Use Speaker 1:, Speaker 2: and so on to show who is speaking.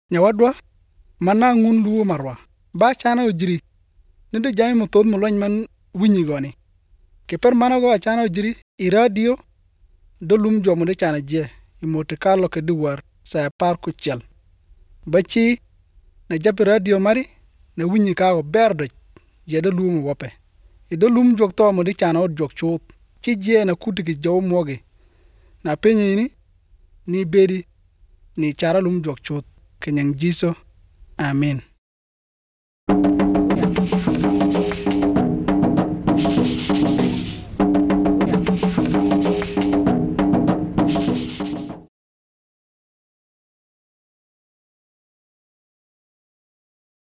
Speaker 1: Nyawadwa mana ngun luo marwa ba chana ujiri nindo jami mo tod mo lony man winyi goni keper mana go achana ujiri I radio do lum jomo de chana je I Monte Carlo ke duwar sa par ku chel bachi na japi radio mari na winyi ka go berdo je do lum wope do lum jok to mo de chana od jok chut chi je na kutigi jow moge na penyi ni bedi ni chara lum jok chut kenyang jiso amen.